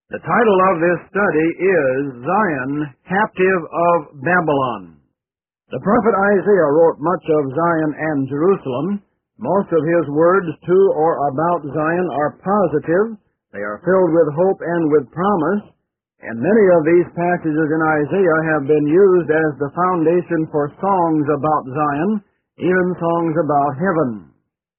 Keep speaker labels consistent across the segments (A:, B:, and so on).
A: The title of this study is Zion, Captive of Babylon. The prophet Isaiah wrote much of Zion and Jerusalem. Most of his words to or about Zion are positive. They are filled with hope and with promise, and many of these passages in Isaiah have been used as the foundation for songs about Zion, even songs about heaven.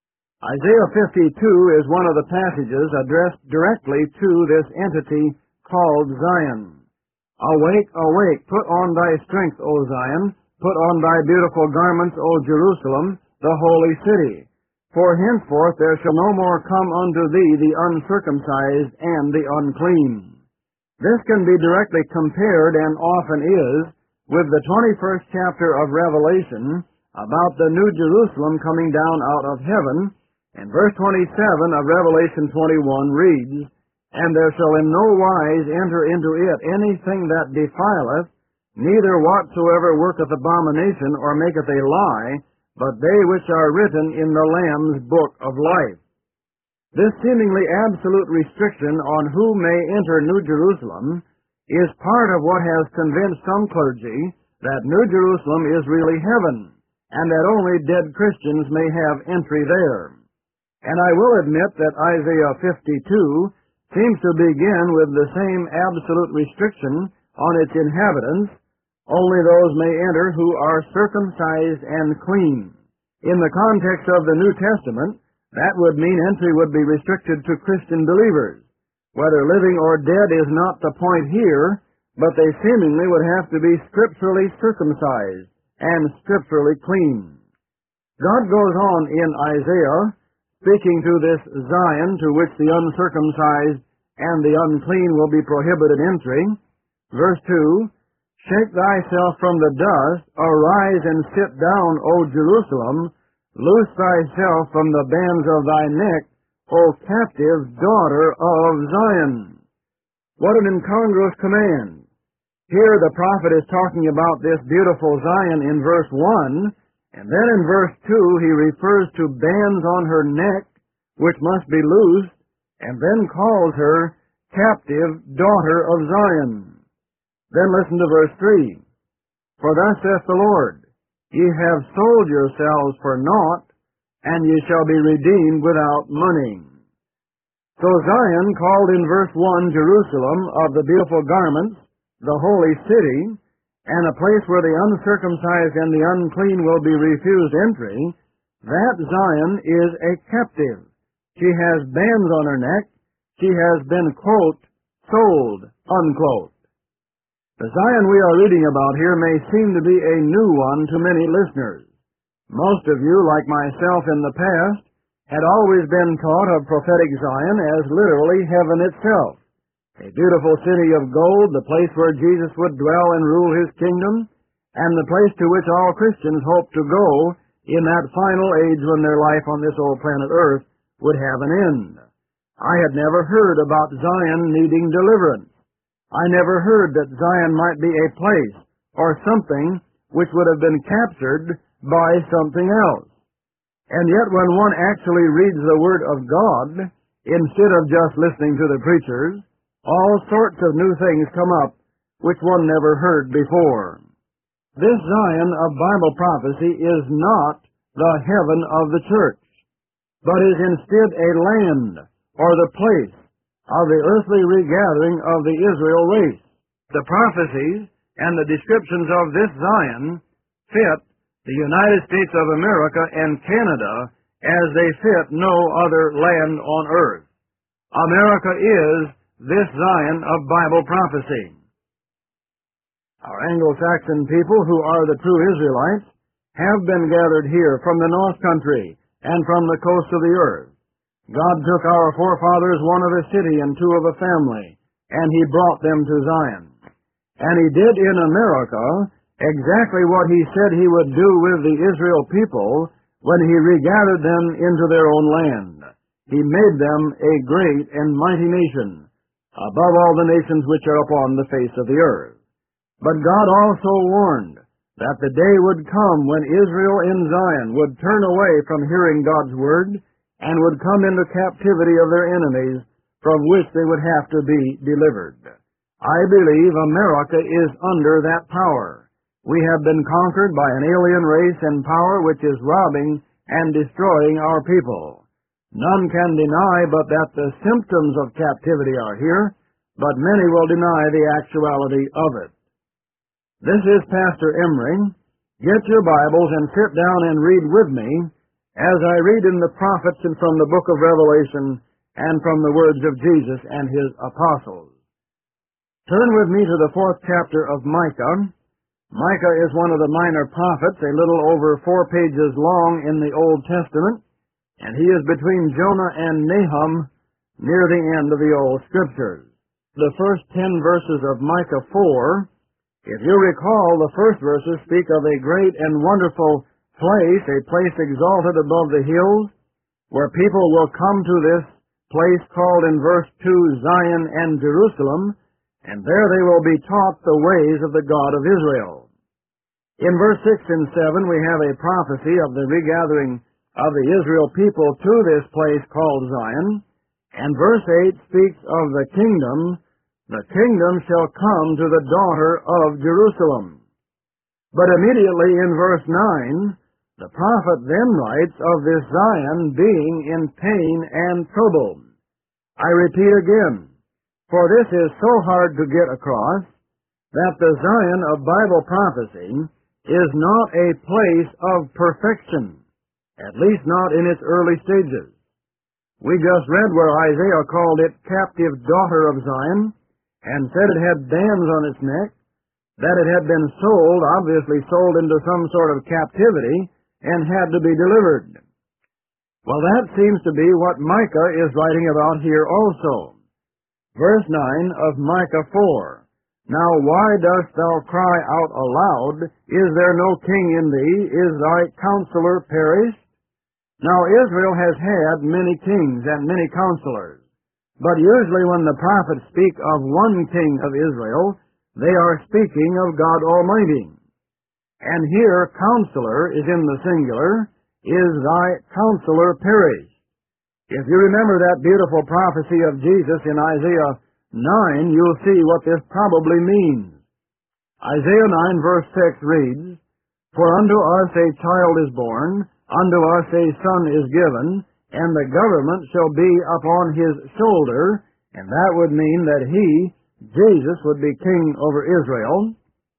A: Isaiah 52 is one of the passages addressed directly to this entity called Zion. Awake, awake, put on thy strength, O Zion, put on thy beautiful garments, O Jerusalem, the holy city. For henceforth there shall no more come unto thee the uncircumcised and the unclean. This can be directly compared, and often is, with the 21st chapter of Revelation about the New Jerusalem coming down out of heaven. And verse 27 of Revelation 21 reads, And there shall in no wise enter into it anything that defileth, neither whatsoever worketh abomination or maketh a lie, but they which are written in the Lamb's book of life. This seemingly absolute restriction on who may enter New Jerusalem is part of what has convinced some clergy that New Jerusalem is really heaven, and that only dead Christians may have entry there. And I will admit that Isaiah 52 seems to begin with the same absolute restriction on its inhabitants. Only those may enter who are circumcised and clean. In the context of the New Testament, that would mean entry would be restricted to Christian believers. Whether living or dead is not the point here, but they seemingly would have to be scripturally circumcised and scripturally clean. God goes on in Isaiah, speaking to this Zion to which the uncircumcised and the unclean will be prohibited entry. Verse 2, Shake thyself from the dust, arise and sit down, O Jerusalem, loose thyself from the bands of thy neck, O captive daughter of Zion. What an incongruous command. Here the prophet is talking about this beautiful Zion in verse 1, and then in verse 2 he refers to bands on her neck, which must be loosed, and then calls her captive daughter of Zion. Then listen to verse 3. For thus saith the Lord, Ye have sold yourselves for naught, and ye shall be redeemed without money. So Zion, called in verse 1 Jerusalem of the beautiful garments, the holy city, and a place where the uncircumcised and the unclean will be refused entry, that Zion is a captive. She has bands on her neck. She has been, quote, sold, unquote. The Zion we are reading about here may seem to be a new one to many listeners. Most of you, like myself in the past, had always been taught of prophetic Zion as literally heaven itself. A beautiful city of gold, the place where Jesus would dwell and rule his kingdom, and the place to which all Christians hope to go in that final age when their life on this old planet Earth would have an end. I had never heard about Zion needing deliverance. I never heard that Zion might be a place or something which would have been captured by something else. And yet when one actually reads the Word of God, instead of just listening to the preachers, all sorts of new things come up which one never heard before. This Zion of Bible prophecy is not the heaven of the church, but is instead a land or the place of the earthly regathering of the Israel race. The prophecies and the descriptions of this Zion fit the United States of America and Canada as they fit no other land on earth. America is this Zion of Bible prophecy. Our Anglo-Saxon people, who are the true Israelites, have been gathered here from the north country and from the coast of the earth. God took our forefathers, one of a city and two of a family, and he brought them to Zion. And he did in America exactly what he said he would do with the Israel people when he regathered them into their own land. He made them a great and mighty nation, above all the nations which are upon the face of the earth. But God also warned that the day would come when Israel in Zion would turn away from hearing God's word and would come into captivity of their enemies from which they would have to be delivered. I believe America is under that power. We have been conquered by an alien race and power which is robbing and destroying our people. None can deny but that the symptoms of captivity are here, but many will deny the actuality of it. This is Pastor Emring. Get your Bibles and sit down and read with me as I read in the prophets and from the book of Revelation and from the words of Jesus and his apostles. Turn with me to the 4th chapter of Micah. Micah is one of the minor prophets, a little over 4 pages long in the Old Testament, and he is between Jonah and Nahum near the end of the Old Scriptures. The first 10 verses of Micah 4, if you recall, the first verses speak of a great and wonderful place, a place exalted above the hills, where people will come to this place called in verse 2 Zion and Jerusalem, and there they will be taught the ways of the God of Israel. In verse 6 and 7 we have a prophecy of the regathering of the Israel people to this place called Zion, and verse 8 speaks of the kingdom. The kingdom shall come to the daughter of Jerusalem. But immediately in verse 9, the prophet then writes of this Zion being in pain and trouble. I repeat again, for this is so hard to get across, that the Zion of Bible prophecy is not a place of perfection, at least not in its early stages. We just read where Isaiah called it captive daughter of Zion, and said it had bands on its neck, that it had been sold, obviously sold into some sort of captivity, and had to be delivered. Well, that seems to be what Micah is writing about here also. Verse 9 of Micah 4, Now why dost thou cry out aloud? Is there no king in thee? Is thy counselor perished? Now Israel has had many kings and many counselors. But usually when the prophets speak of one king of Israel, they are speaking of God Almighty. And here, counselor is in the singular, is thy counselor perished. If you remember that beautiful prophecy of Jesus in Isaiah 9, you'll see what this probably means. Isaiah 9 verse 6 reads, For unto us a child is born, unto us a son is given, and the government shall be upon his shoulder, and that would mean that he, Jesus, would be king over Israel,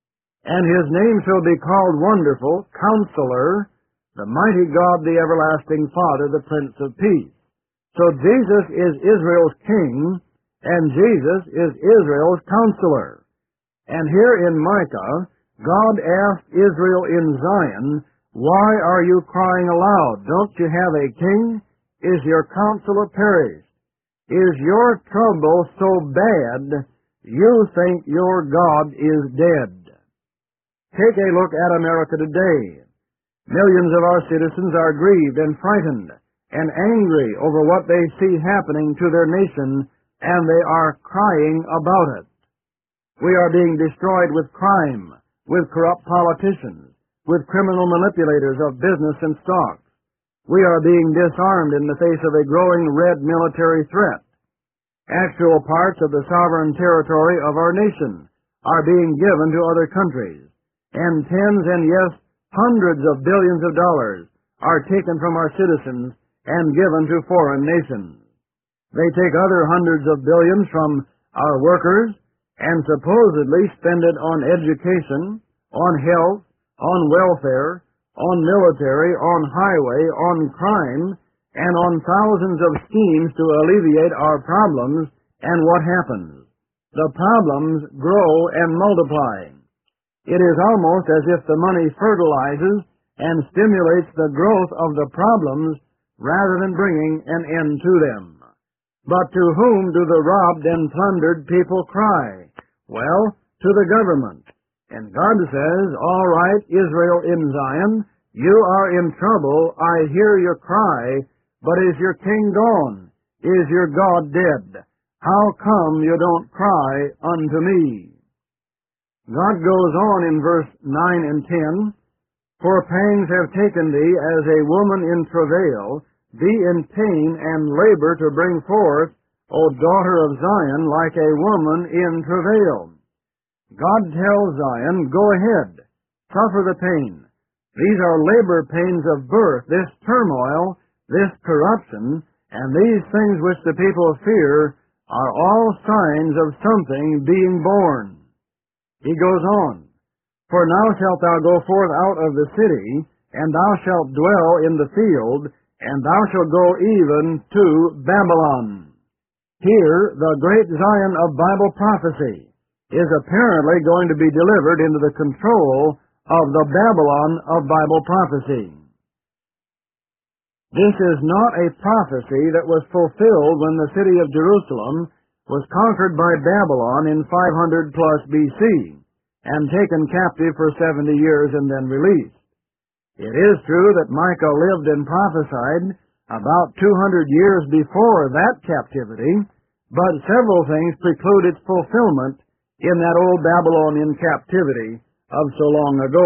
A: and his name shall be called Wonderful, Counselor, the Mighty God, the Everlasting Father, the Prince of Peace. So Jesus is Israel's king, and Jesus is Israel's counselor. And here in Micah, God asked Israel in Zion, Why are you crying aloud? Don't you have a king? Is your counselor perished? Is your trouble so bad you think your God is dead? Take a look at America today. Millions of our citizens are grieved and frightened and angry over what they see happening to their nation, and they are crying about it. We are being destroyed with crime, with corrupt politicians, with criminal manipulators of business and stock. We are being disarmed in the face of a growing red military threat. Actual parts of the sovereign territory of our nation are being given to other countries, and tens and yes, hundreds of billions of dollars are taken from our citizens and given to foreign nations. They take other hundreds of billions from our workers and supposedly spend it on education, on health, on welfare, on military, on highway, on crime, and on thousands of schemes to alleviate our problems, and what happens? The problems grow and multiply. It is almost as if the money fertilizes and stimulates the growth of the problems rather than bringing an end to them. But to whom do the robbed and plundered people cry? Well, to the government. And God says, All right, Israel in Zion, you are in trouble. I hear your cry, but is your king gone? Is your God dead? How come you don't cry unto me? God goes on in verse 9 and 10, For pangs have taken thee as a woman in travail, be in pain and labor to bring forth O daughter of Zion, like a woman in travail. God tells Zion, go ahead, suffer the pain. These are labor pains of birth, this turmoil, this corruption, and these things which the people fear are all signs of something being born. He goes on, for now shalt thou go forth out of the city, and thou shalt dwell in the field, and thou shalt go even to Babylon. Here, the great Zion of Bible prophecy is apparently going to be delivered into the control of the Babylon of Bible prophecy. This is not a prophecy that was fulfilled when the city of Jerusalem was conquered by Babylon in 500 plus BC and taken captive for 70 years and then released. It is true that Micah lived and prophesied about 200 years before that captivity, but several things preclude its fulfillment in that old Babylonian captivity of so long ago.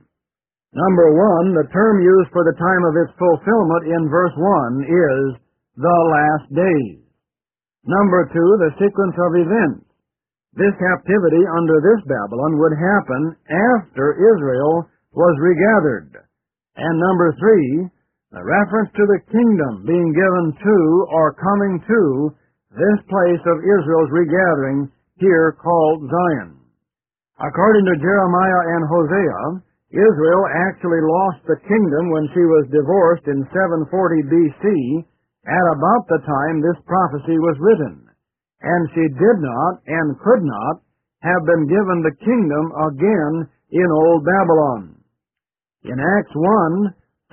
A: Number one, the term used for the time of its fulfillment in verse 1 is the last days. Number two, the sequence of events. This captivity under this Babylon would happen after Israel was regathered. And number three, the reference to the kingdom being given to or coming to this place of Israel's regathering here called Zion. According to Jeremiah and Hosea, Israel actually lost the kingdom when she was divorced in 740 BC at about the time this prophecy was written, and she did not and could not have been given the kingdom again in old Babylon. In Acts 1,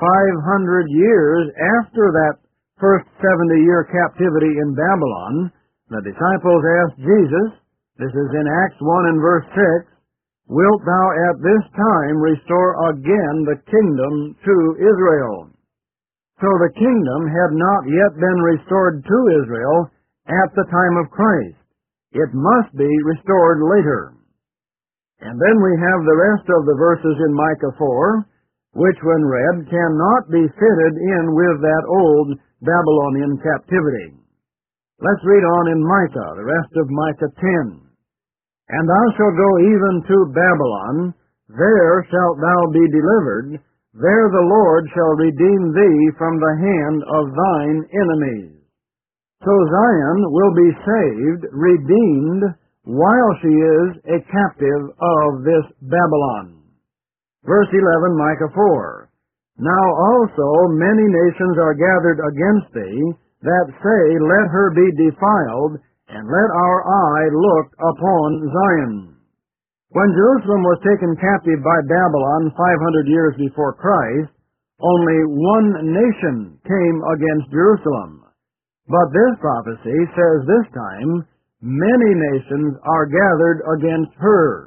A: 500 years after that first 70-year captivity in Babylon, the disciples asked Jesus, this is in Acts 1 and verse 6, wilt thou at this time restore again the kingdom to Israel? So the kingdom had not yet been restored to Israel at the time of Christ. It must be restored later. And then we have the rest of the verses in Micah 4, which when read cannot be fitted in with that old Babylonian captivity. Let's read on in Micah, the rest of Micah 10. And thou shalt go even to Babylon, there shalt thou be delivered, there the Lord shall redeem thee from the hand of thine enemies. So Zion will be saved, redeemed, while she is a captive of this Babylon. Verse 11, Micah 4. Now also many nations are gathered against thee, that say, let her be defiled, and let our eye look upon Zion. When Jerusalem was taken captive by Babylon 500 years before Christ, only one nation came against Jerusalem. But this prophecy says this time, many nations are gathered against her.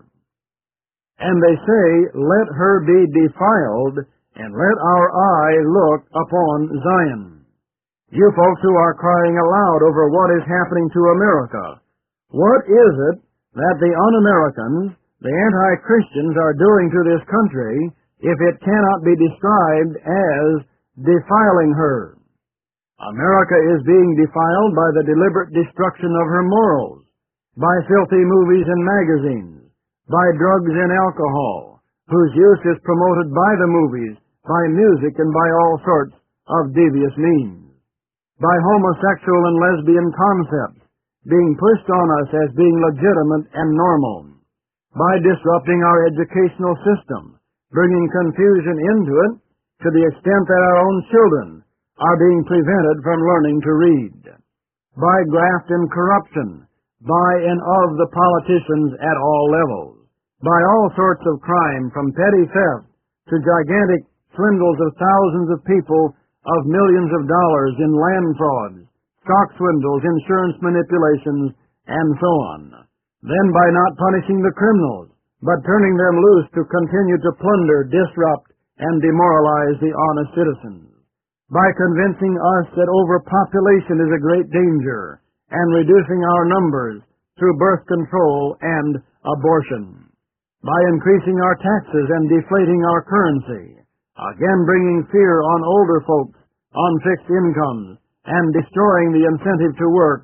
A: And they say, let her be defiled, and let our eye look upon Zion. You folks who are crying aloud over what is happening to America, what is it that the un-Americans, the anti-Christians, are doing to this country if it cannot be described as defiling her? America is being defiled by the deliberate destruction of her morals, by filthy movies and magazines, by drugs and alcohol, whose use is promoted by the movies, by music, and by all sorts of devious means, by homosexual and lesbian concepts being pushed on us as being legitimate and normal, by disrupting our educational system, bringing confusion into it to the extent that our own children are being prevented from learning to read, by graft and corruption, by and of the politicians at all levels, by all sorts of crime, from petty theft to gigantic swindles of thousands of people of millions of dollars in land frauds, stock swindles, insurance manipulations, and so on. Then by not punishing the criminals, but turning them loose to continue to plunder, disrupt, and demoralize the honest citizens. By convincing us that overpopulation is a great danger, and reducing our numbers through birth control and abortion. By increasing our taxes and deflating our currency, again bringing fear on older folks on fixed incomes, and destroying the incentive to work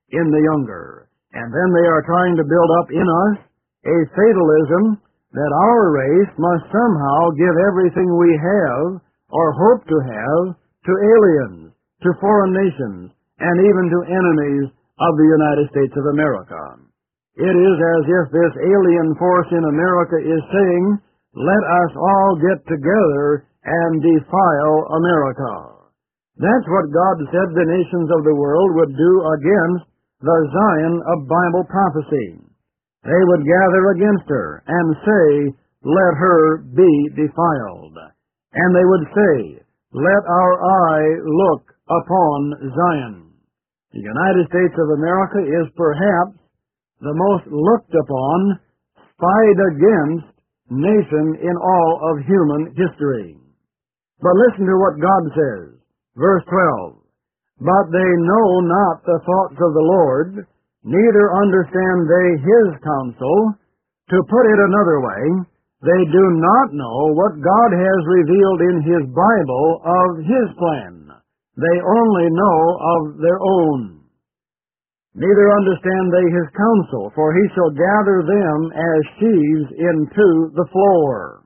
A: in the younger. And then they are trying to build up in us a fatalism that our race must somehow give everything we have or hope to have to aliens, to foreign nations, and even to enemies of the United States of America. It is as if this alien force in America is saying, let us all get together and defile America. That's what God said the nations of the world would do against the Zion of Bible prophecy. They would gather against her and say, let her be defiled. And they would say, let our eye look upon Zion. The United States of America is perhaps the most looked upon, spied against nation in all of human history. But listen to what God says. Verse 12. But they know not the thoughts of the Lord, neither understand they his counsel. To put it another way, they do not know what God has revealed in his Bible of his plan. They only know of their own. Neither understand they his counsel, for he shall gather them as sheaves into the floor.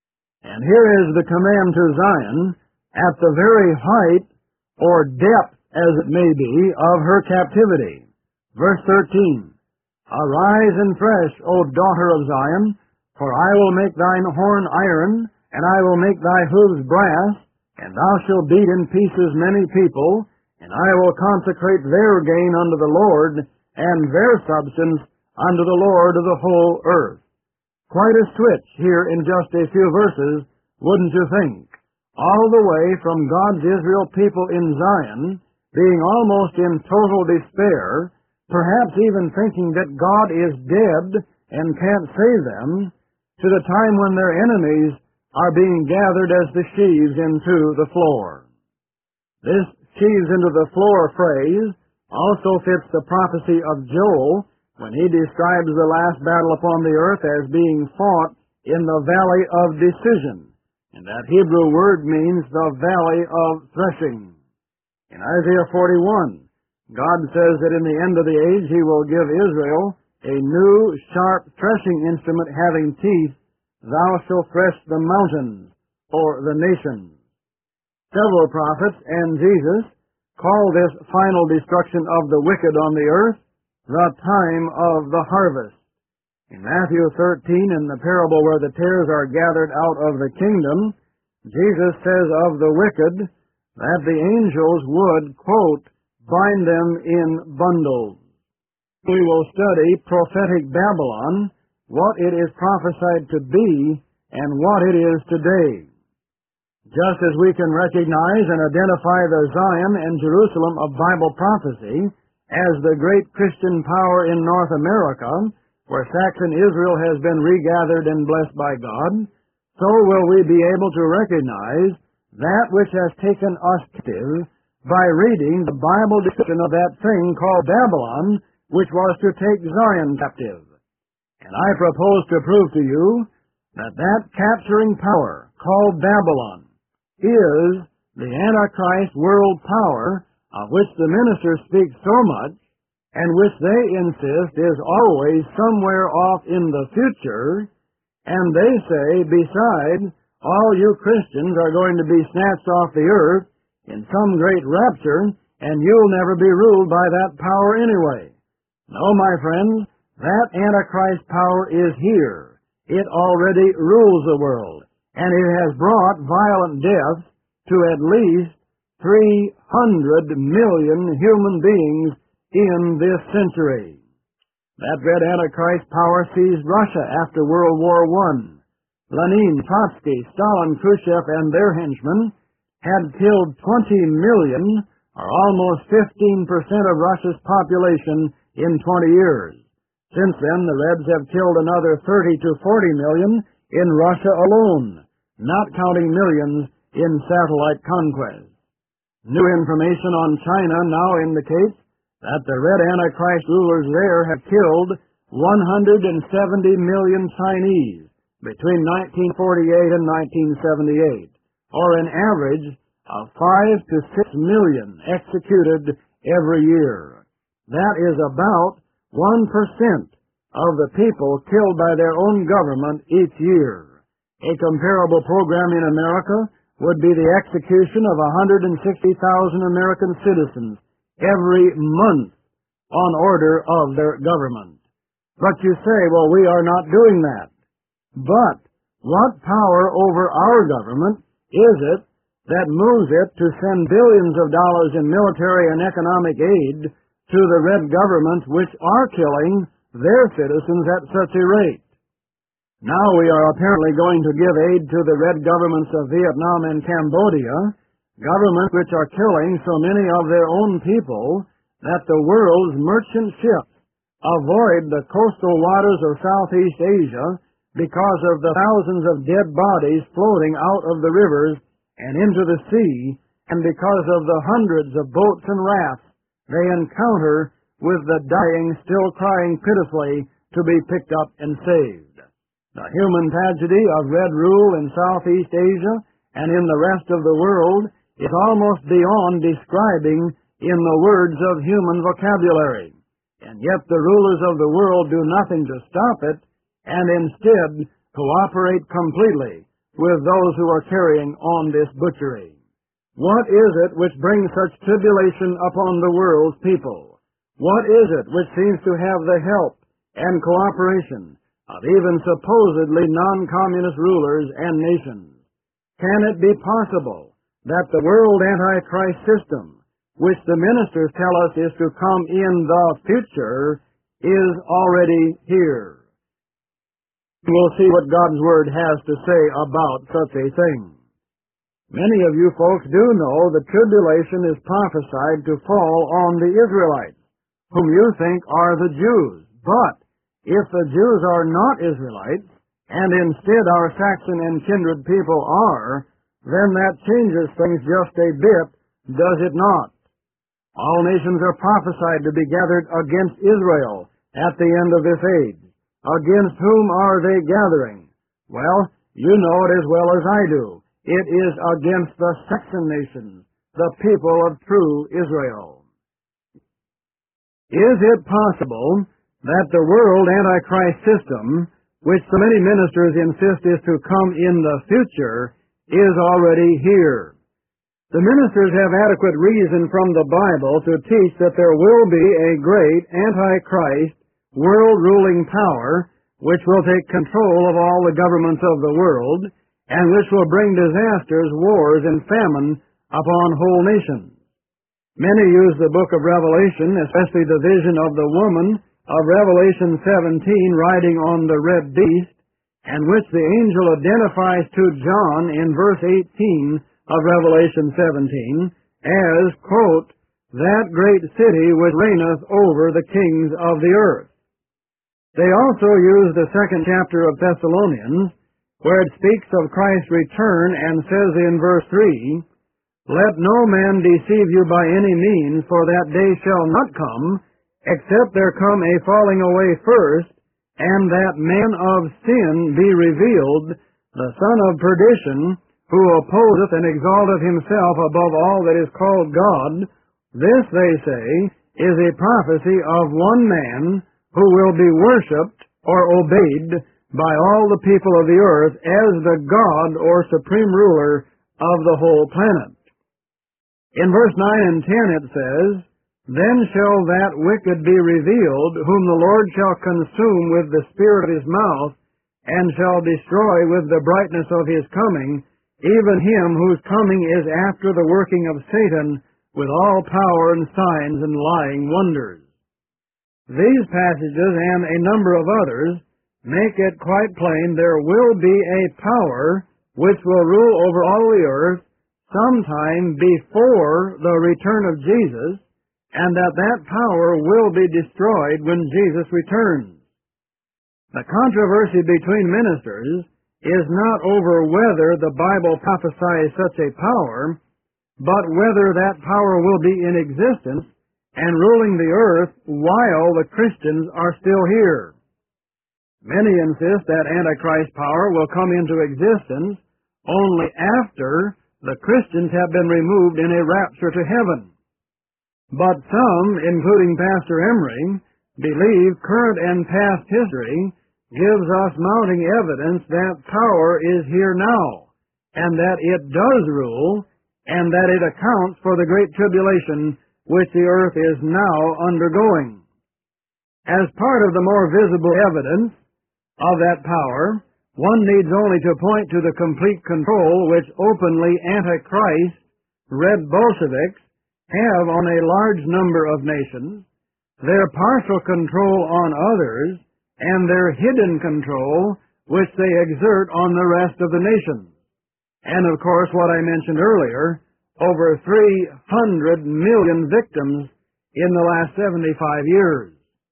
A: And here is the command to Zion at the very height or depth, as it may be, of her captivity. Verse 13, Arise and fresh, O daughter of Zion, for I will make thine horn iron, and I will make thy hoofs brass, and thou shalt beat in pieces many people, and I will consecrate their gain unto the Lord, and their substance unto the Lord of the whole earth. Quite a switch here in just a few verses, wouldn't you think? All the way from God's Israel people in Zion, being almost in total despair, perhaps even thinking that God is dead and can't save them, to the time when their enemies are being gathered as the sheaves into the floor. This sheaves into the floor phrase also fits the prophecy of Joel when he describes the last battle upon the earth as being fought in the valley of decision. And that Hebrew word means the valley of threshing. In Isaiah 41, God says that in the end of the age he will give Israel a new sharp threshing instrument having teeth. Thou shalt thresh the mountains or the nations. Several prophets and Jesus call this final destruction of the wicked on the earth the time of the harvest. In Matthew 13, in the parable where the tares are gathered out of the kingdom, Jesus says of the wicked that the angels would, quote, bind them in bundles. We will study prophetic Babylon, what it is prophesied to be, and what it is today. Just as we can recognize and identify the Zion and Jerusalem of Bible prophecy as the great Christian power in North America, where Saxon Israel has been regathered and blessed by God, so will we be able to recognize that which has taken us captive by reading the Bible description of that thing called Babylon, which was to take Zion captive. And I propose to prove to you that that capturing power called Babylon is the Antichrist world power of which the ministers speak so much, and which they insist is always somewhere off in the future, and they say, besides, all you Christians are going to be snatched off the earth in some great rapture, and you'll never be ruled by that power anyway. No, my friends, that Antichrist power is here. It already rules the world, and it has brought violent death to at least 300 million human beings in this century. That red Antichrist power seized Russia after World War I. Lenin, Trotsky, Stalin, Khrushchev, and their henchmen had killed 20 million, or almost 15% of Russia's population in 20 years. Since then, the Reds have killed another 30 to 40 million in Russia alone, not counting millions in satellite conquest. New information on China now indicates that the red Antichrist rulers there have killed 170 million Chinese between 1948 and 1978, or an average of 5 to 6 million executed every year. That is about 1% of the people killed by their own government each year. A comparable program in America would be the execution of 160,000 American citizens every month on order of their government. But you say, well, we are not doing that. But what power over our government is it that moves it to send billions of dollars in military and economic aid to the red governments which are killing their citizens at such a rate? Now we are apparently going to give aid to the red governments of Vietnam and Cambodia, governments which are killing so many of their own people that the world's merchant ships avoid the coastal waters of Southeast Asia because of the thousands of dead bodies floating out of the rivers and into the sea, and because of the hundreds of boats and rafts they encounter with the dying still crying pitifully to be picked up and saved. The human tragedy of red rule in Southeast Asia and in the rest of the world is almost beyond describing in the words of human vocabulary. And yet the rulers of the world do nothing to stop it, and instead cooperate completely with those who are carrying on this butchery. What is it which brings such tribulation upon the world's people? What is it which seems to have the help and cooperation of even supposedly non-communist rulers and nations? Can it be possible that the world Antichrist system, which the ministers tell us is to come in the future, is already here? We'll see what God's Word has to say about such a thing. Many of you folks do know the tribulation is prophesied to fall on the Israelites, whom you think are the Jews. But if the Jews are not Israelites, and instead our Saxon and kindred people are, then that changes things just a bit, does it not? All nations are prophesied to be gathered against Israel at the end of this age. Against whom are they gathering? Well, you know it as well as I do. It is against the Saxon nations, the people of true Israel. Is it possible that the world Antichrist system, which so many ministers insist is to come in the future, is already here? The ministers have adequate reason from the Bible to teach that there will be a great Antichrist world-ruling power which will take control of all the governments of the world and which will bring disasters, wars, and famine upon whole nations. Many use the book of Revelation, especially the vision of the woman of Revelation 17 riding on the red beast, and which the angel identifies to John in verse 18 of Revelation 17 as, quote, that great city which reigneth over the kings of the earth. They also use the 2nd chapter of Thessalonians, where it speaks of Christ's return and says in verse 3, let no man deceive you by any means, for that day shall not come, except there come a falling away first, and that man of sin be revealed, the son of perdition, who opposeth and exalteth himself above all that is called God. This, they say, is a prophecy of one man who will be worshipped or obeyed by all the people of the earth as the God or supreme ruler of the whole planet. In verse 9 and 10 it says, then shall that wicked be revealed, whom the Lord shall consume with the spirit of his mouth, and shall destroy with the brightness of his coming, even him whose coming is after the working of Satan, with all power and signs and lying wonders. These passages and a number of others make it quite plain there will be a power which will rule over all the earth sometime before the return of Jesus, and that power will be destroyed when Jesus returns. The controversy between ministers is not over whether the Bible prophesies such a power, but whether that power will be in existence and ruling the earth while the Christians are still here. Many insist that Antichrist power will come into existence only after the Christians have been removed in a rapture to heaven. But some, including Pastor Emery, believe current and past history gives us mounting evidence that power is here now, and that it does rule, and that it accounts for the great tribulation which the earth is now undergoing. As part of the more visible evidence of that power, one needs only to point to the complete control which openly Antichrist, Red Bolsheviks, have on a large number of nations, their partial control on others, and their hidden control which they exert on the rest of the nations. And of course, what I mentioned earlier, over 300 million victims in the last 75 years.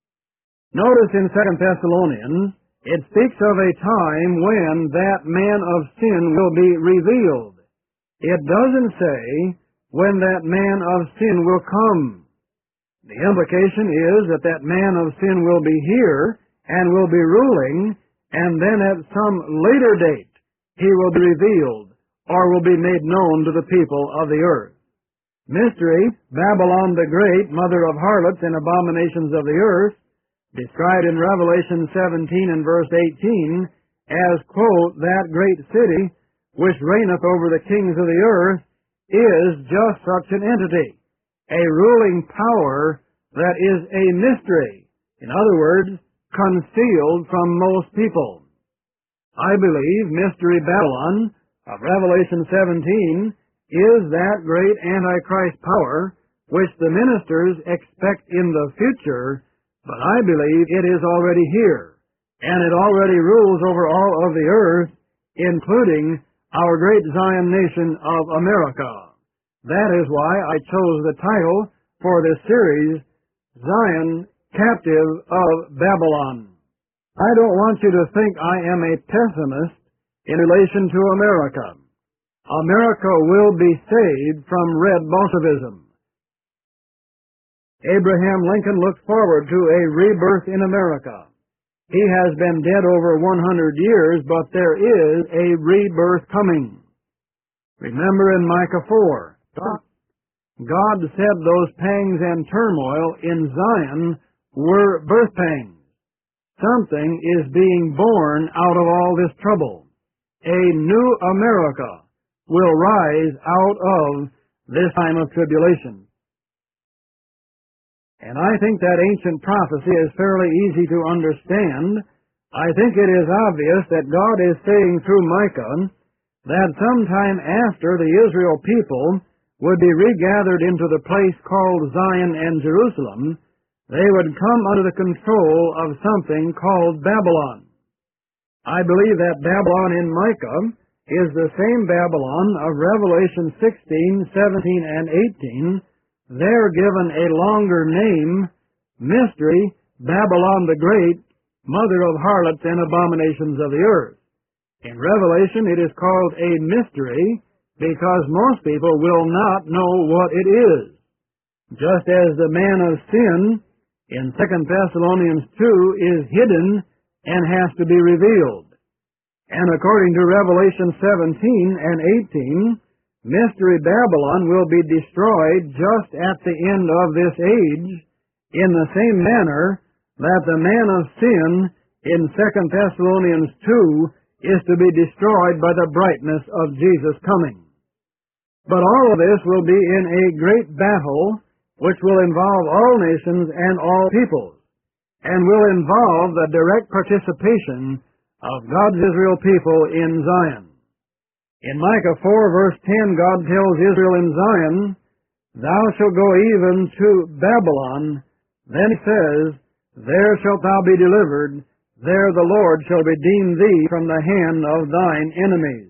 A: Notice in 2 Thessalonians, it speaks of a time when that man of sin will be revealed. It doesn't say when that man of sin will come. The implication is that that man of sin will be here and will be ruling, and then at some later date he will be revealed or will be made known to the people of the earth. Mystery, Babylon the Great, mother of harlots and abominations of the earth, described in Revelation 17 and verse 18 as, quote, that great city which reigneth over the kings of the earth, is just such an entity, a ruling power that is a mystery. In other words, concealed from most people. I believe Mystery Babylon of Revelation 17 is that great Antichrist power which the ministers expect in the future, but I believe it is already here, and it already rules over all of the earth, including our great Zion nation of America. That is why I chose the title for this series, Zion, Captive of Babylon. I don't want you to think I am a pessimist in relation to America. America will be saved from red Bolshevism. Abraham Lincoln looked forward to a rebirth in America. He has been dead over 100 years, but there is a rebirth coming. Remember in Micah 4, God said those pangs and turmoil in Zion were birth pangs. Something is being born out of all this trouble. A new America will rise out of this time of tribulation. And I think that ancient prophecy is fairly easy to understand. I think it is obvious that God is saying through Micah that sometime after the Israel people would be regathered into the place called Zion and Jerusalem, they would come under the control of something called Babylon. I believe that Babylon in Micah is the same Babylon of Revelation 16, 17, and 18. They're given a longer name, Mystery, Babylon the Great, mother of harlots and abominations of the earth. In Revelation it is called a mystery because most people will not know what it is. Just as the man of sin in 2 Thessalonians 2 is hidden and has to be revealed. And according to Revelation 17 and 18, Mystery Babylon will be destroyed just at the end of this age in the same manner that the man of sin in 2 Thessalonians 2 is to be destroyed by the brightness of Jesus' coming. But all of this will be in a great battle which will involve all nations and all peoples, and will involve the direct participation of God's Israel people in Zion. In Micah 4 verse 10, God tells Israel in Zion, Thou shalt go even to Babylon. Then he says, There shalt thou be delivered, there the Lord shall redeem thee from the hand of thine enemies.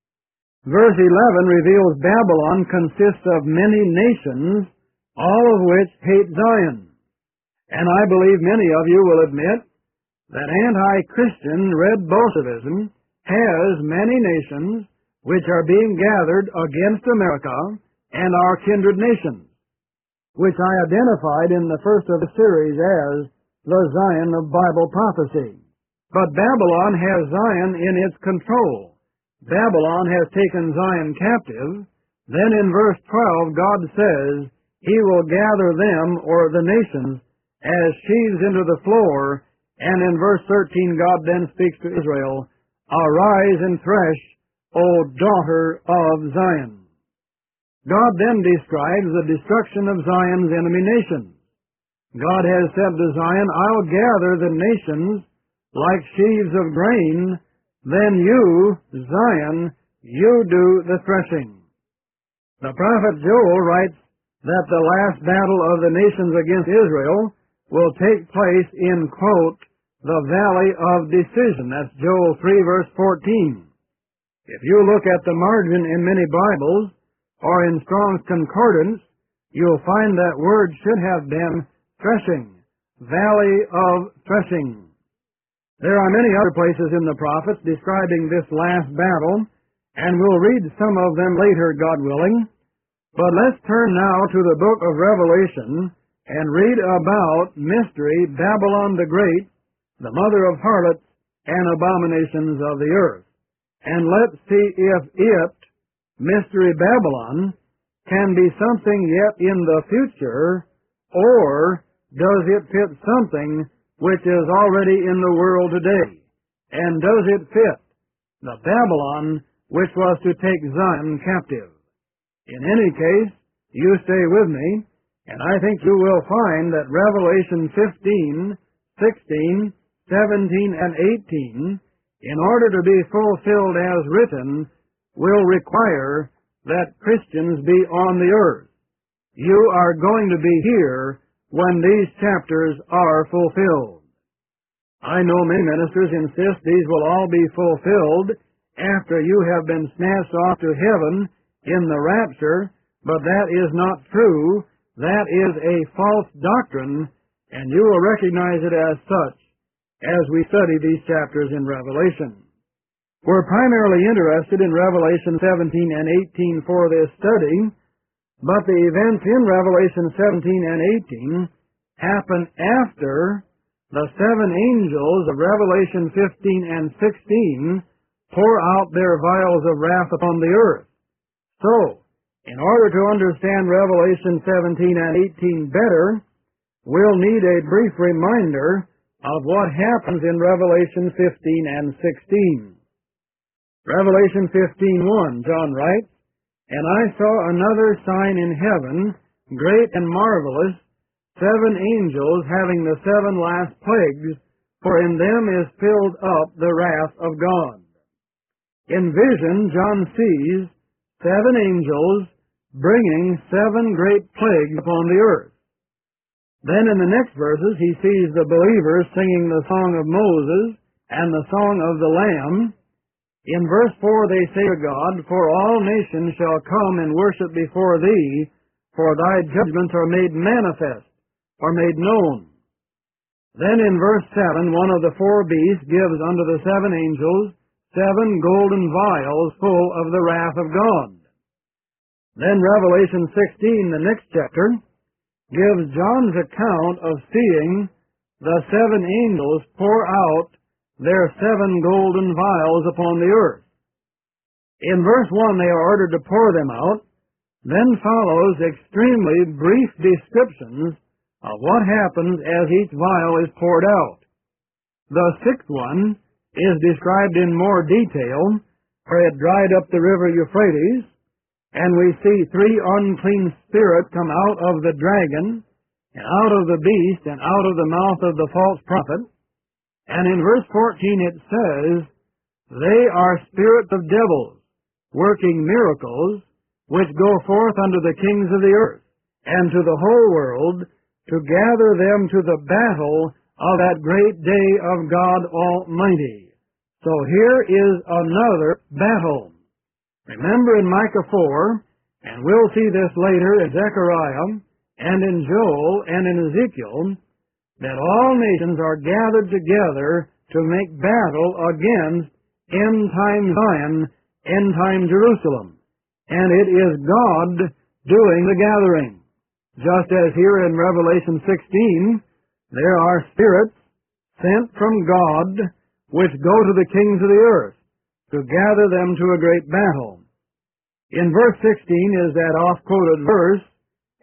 A: Verse 11 reveals Babylon consists of many nations, all of which hate Zion. And I believe many of you will admit that anti-Christian red Bolshevism has many nations which are being gathered against America and our kindred nations, which I identified in the first of the series as the Zion of Bible prophecy. But Babylon has Zion in its control. Babylon has taken Zion captive. Then in verse 12, God says, He will gather them, or the nations, as sheaves into the floor. And in verse 13, God then speaks to Israel, Arise and thresh, O daughter of Zion. God then describes the destruction of Zion's enemy nations. God has said to Zion, I'll gather the nations like sheaves of grain, then you, Zion, you do the threshing. The prophet Joel writes that the last battle of the nations against Israel will take place in, quote, the valley of decision. That's Joel 3, verse 14. If you look at the margin in many Bibles, or in Strong's Concordance, you'll find that word should have been threshing, valley of threshing. There are many other places in the prophets describing this last battle, and we'll read some of them later, God willing. But let's turn now to the book of Revelation and read about Mystery Babylon the Great, the mother of harlots and abominations of the earth. And let's see if it, Mystery Babylon, can be something yet in the future, or does it fit something which is already in the world today? And does it fit the Babylon which was to take Zion captive? In any case, you stay with me, and I think you will find that Revelation 15, 16, 17, and 18, in order to be fulfilled as written, will require that Christians be on the earth. You are going to be here when these chapters are fulfilled. I know many ministers insist these will all be fulfilled after you have been snatched off to heaven in the rapture, but that is not true. That is a false doctrine, and you will recognize it as such as we study these chapters in Revelation. We're primarily interested in Revelation 17 and 18 for this study, but the events in Revelation 17 and 18 happen after the seven angels of Revelation 15 and 16 pour out their vials of wrath upon the earth. So, in order to understand Revelation 17 and 18 better, we'll need a brief reminder of what happens in Revelation 15 and 16. Revelation 15:1, John writes, And I saw another sign in heaven, great and marvelous, 7 angels having the 7 last plagues, for in them is filled up the wrath of God. In vision, John sees 7 angels bringing 7 great plagues upon the earth. Then in the next verses, he sees the believers singing the song of Moses and the song of the Lamb. In verse 4 they say to God, For all nations shall come and worship before thee, for thy judgments are made manifest, or made known. Then in verse 7, one of the 4 beasts gives unto the 7 angels 7 golden vials full of the wrath of God. Then Revelation 16, the next chapter, gives John's account of seeing the 7 angels pour out their 7 golden vials upon the earth. In verse 1 they are ordered to pour them out. Then follows extremely brief descriptions of what happens as each vial is poured out. The 6th one is described in more detail, where it dried up the river Euphrates, and we see 3 unclean spirits come out of the dragon, and out of the beast, and out of the mouth of the false prophet. And in verse 14 it says, They are spirits of devils, working miracles, which go forth unto the kings of the earth, and to the whole world, to gather them to the battle of that great day of God Almighty. So here is another battle. Remember in Micah 4, and we'll see this later in Zechariah, and in Joel, and in Ezekiel, that all nations are gathered together to make battle against end-time Zion, end-time Jerusalem. And it is God doing the gathering. Just as here in Revelation 16, there are spirits sent from God which go to the kings of the earth to gather them to a great battle. In verse 16 is that oft-quoted verse,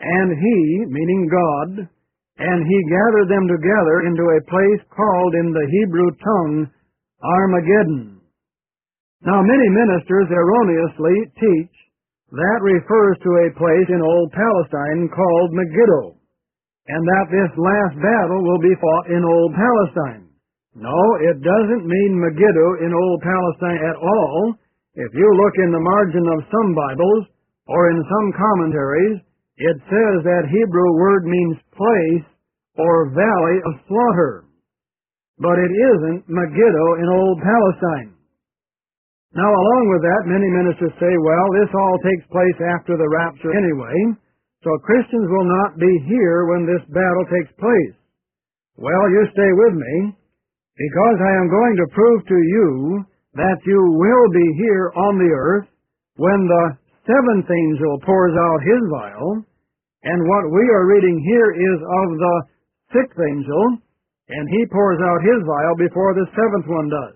A: and he, meaning God, and he gathered them together into a place called in the Hebrew tongue Armageddon. Now many ministers erroneously teach that refers to a place in old Palestine called Megiddo, and that this last battle will be fought in old Palestine. No, it doesn't mean Megiddo in old Palestine at all. If you look in the margin of some Bibles, or in some commentaries, it says that Hebrew word means place or valley of slaughter. But it isn't Megiddo in old Palestine. Now, along with that, many ministers say, well, this all takes place after the rapture anyway, so Christians will not be here when this battle takes place. Well, you stay with me, because I am going to prove to you that you will be here on the earth when the seventh angel pours out his vial, and what we are reading here is of the sixth angel, and he pours out his vial before the seventh one does.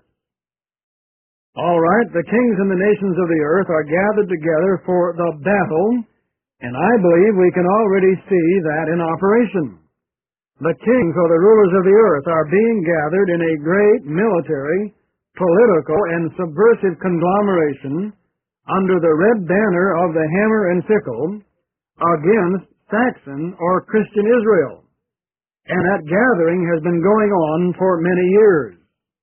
A: All right, the kings and the nations of the earth are gathered together for the battle, and I believe we can already see that in operation. The kings, or the rulers of the earth, are being gathered in a great military, political, and subversive conglomeration under the red banner of the hammer and sickle against Saxon or Christian Israel. And that gathering has been going on for many years.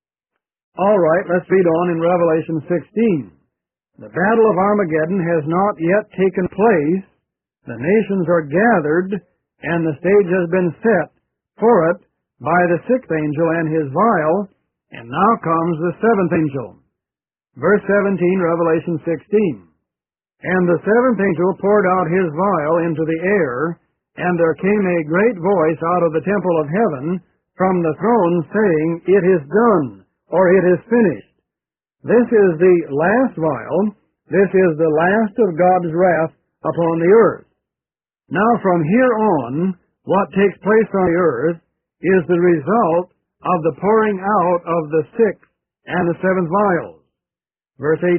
A: All right, let's read on in Revelation 16. The battle of Armageddon has not yet taken place. The nations are gathered, and the stage has been set for it by the sixth angel and his vial, and now comes the seventh angel. Verse 17, Revelation 16. And the seventh angel poured out his vial into the air, and there came a great voice out of the temple of heaven from the throne, saying, It is done, or it is finished. This is the last vial. This is the last of God's wrath upon the earth. Now from here on, what takes place on the earth is the result of the pouring out of the sixth and the seventh vials. Verse 18.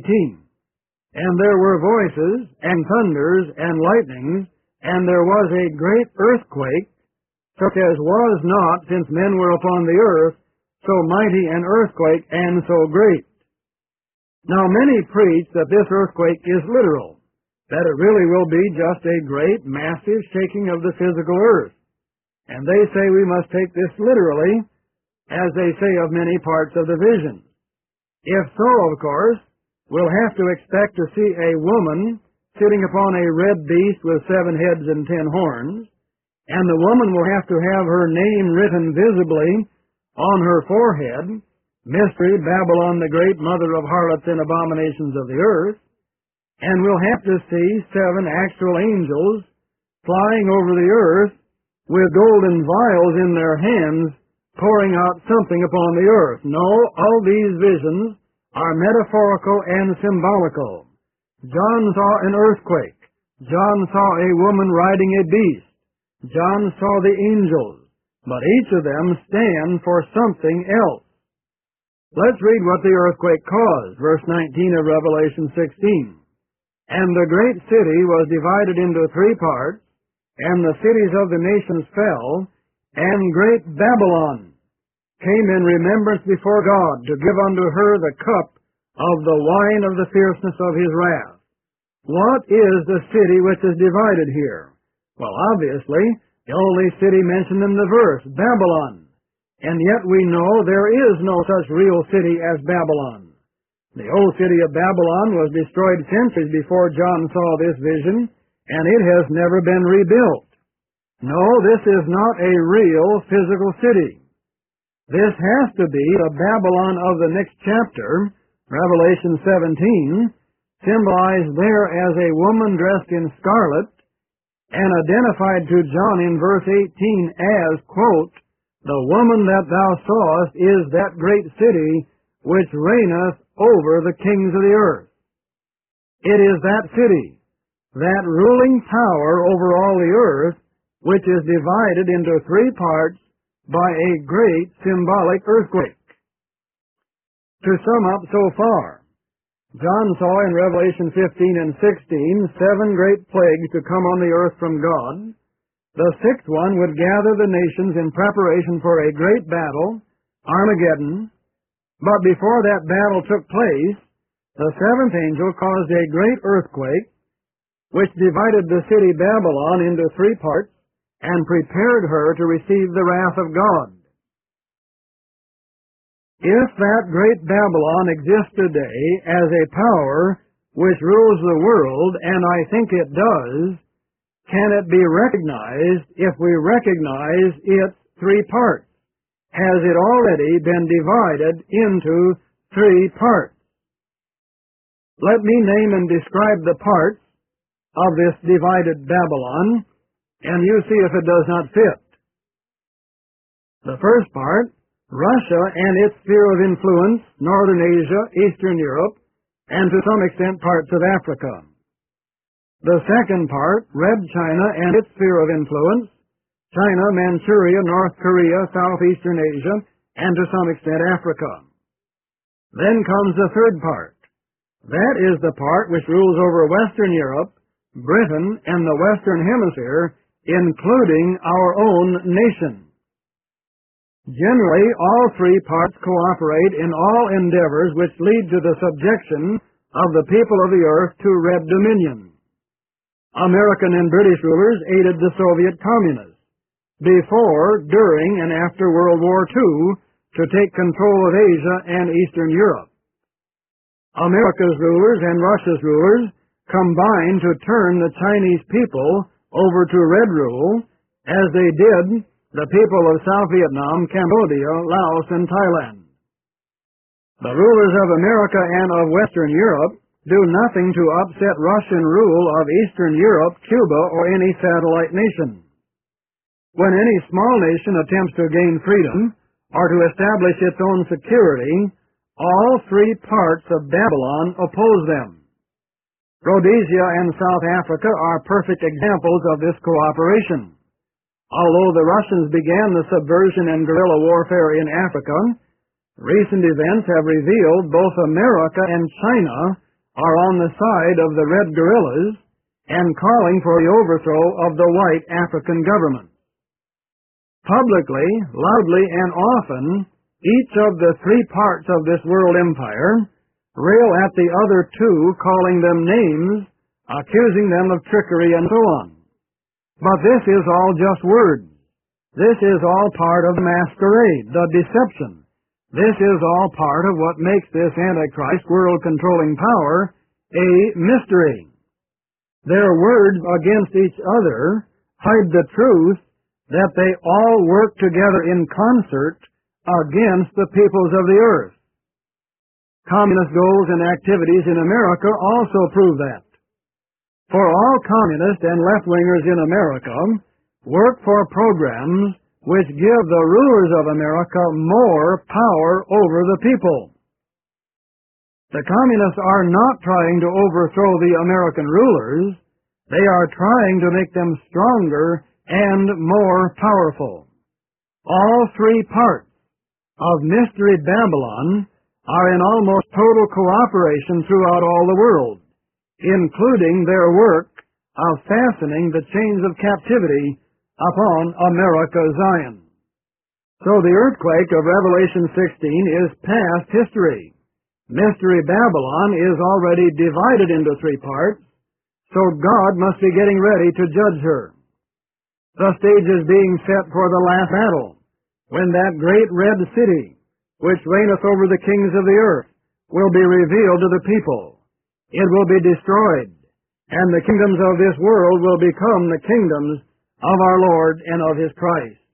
A: And there were voices, and thunders, and lightnings, and there was a great earthquake, such as was not since men were upon the earth, so mighty an earthquake and so great. Now many preach that this earthquake is literal, that it really will be just a great, massive shaking of the physical earth. And they say we must take this literally, as they say of many parts of the vision. If so, of course, we'll have to expect to see a woman sitting upon a red beast with 7 heads and 10 horns, and the woman will have to have her name written visibly on her forehead, Mystery, Babylon, the great mother of harlots and abominations of the earth, and we'll have to see 7 actual angels flying over the earth with golden vials in their hands, pouring out something upon the earth. No, all these visions are metaphorical and symbolical. John saw an earthquake. John saw a woman riding a beast. John saw the angels. But each of them stand for something else. Let's read what the earthquake caused. Verse 19 of Revelation 16. And the great city was divided into 3 parts, and the cities of the nations fell, and great Babylon came in remembrance before God to give unto her the cup of the wine of the fierceness of his wrath. What is the city which is divided here? Well, obviously, the only city mentioned in the verse, Babylon. And yet we know there is no such real city as Babylon. The old city of Babylon was destroyed centuries before John saw this vision, and it has never been rebuilt. No, this is not a real physical city. This has to be the Babylon of the next chapter, Revelation 17, symbolized there as a woman dressed in scarlet, and identified to John in verse 18 as, quote, the woman that thou sawest is that great city which reigneth over the kings of the earth. It is that city, that ruling power over all the earth, which is divided into 3 parts by a great symbolic earthquake. To sum up so far, John saw in Revelation 15 and 16 7 great plagues to come on the earth from God. The sixth one would gather the nations in preparation for a great battle, Armageddon. But before that battle took place, the seventh angel caused a great earthquake, which divided the city Babylon into 3 parts and prepared her to receive the wrath of God. If that great Babylon exists today as a power which rules the world, and I think it does, can it be recognized if we recognize its 3 parts? Has it already been divided into 3 parts? Let me name and describe the parts of this divided Babylon, and you see if it does not fit. The first part, Russia and its sphere of influence, Northern Asia, Eastern Europe, and to some extent parts of Africa. The second part, Red China and its sphere of influence, China, Manchuria, North Korea, Southeastern Asia, and to some extent Africa. Then comes the third part. That is the part which rules over Western Europe, Britain, and the Western Hemisphere, including our own nation. Generally, all 3 parts cooperate in all endeavors which lead to the subjection of the people of the earth to red dominion. American and British rulers aided the Soviet communists before, during, and after World War II to take control of Asia and Eastern Europe. America's rulers and Russia's rulers combined to turn the Chinese people over to red rule, as they did the people of South Vietnam, Cambodia, Laos, and Thailand. The rulers of America and of Western Europe do nothing to upset Russian rule of Eastern Europe, Cuba, or any satellite nation. When any small nation attempts to gain freedom or to establish its own security, all 3 parts of Babylon oppose them. Rhodesia and South Africa are perfect examples of this cooperation. Although the Russians began the subversion and guerrilla warfare in Africa, recent events have revealed both America and China are on the side of the red guerrillas and calling for the overthrow of the white African government. Publicly, loudly, and often, each of the 3 parts of this world empire rail at the other 2, calling them names, accusing them of trickery, and so on. But this is all just words. This is all part of the masquerade, the deception. This is all part of what makes this Antichrist world-controlling power a mystery. Their words against each other hide the truth that they all work together in concert against the peoples of the earth. Communist goals and activities in America also prove that. For all communists and left-wingers in America work for programs which give the rulers of America more power over the people. The communists are not trying to overthrow the American rulers. They are trying to make them stronger and more powerful. All 3 parts of Mystery Babylon are in almost total cooperation throughout all the world, including their work of fastening the chains of captivity upon America Zion. So the earthquake of Revelation 16 is past history. Mystery Babylon is already divided into 3 parts, so God must be getting ready to judge her. The stage is being set for the last battle, when that great red city, which reigneth over the kings of the earth, will be revealed to the people. It will be destroyed, and the kingdoms of this world will become the kingdoms of our Lord and of His Christ.